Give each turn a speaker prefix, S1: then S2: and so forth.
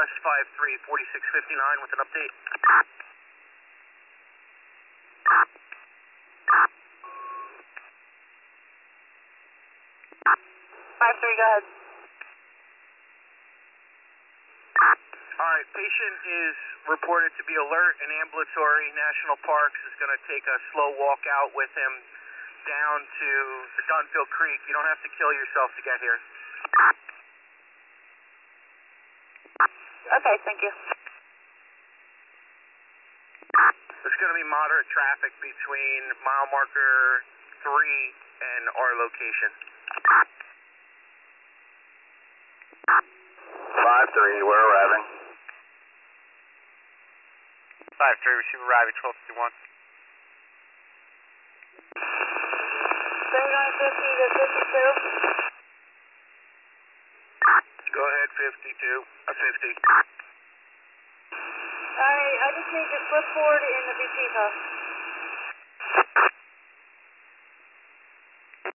S1: bus 534659 with an update.
S2: 53, go ahead.
S1: Alright, patient is reported to be alert and ambulatory. National Parks is going to take a slow walk out with him down to the Dunfield Creek. You don't have to kill yourself to get here.
S2: Okay, thank you.
S1: There's going to be moderate traffic between mile marker 3 and our location.
S3: 5-3, we're arriving.
S4: 5-3, receive arriving 1251.
S2: 3950 to 52.
S1: Go ahead, 50.
S2: I just need to flip forward in the VP post.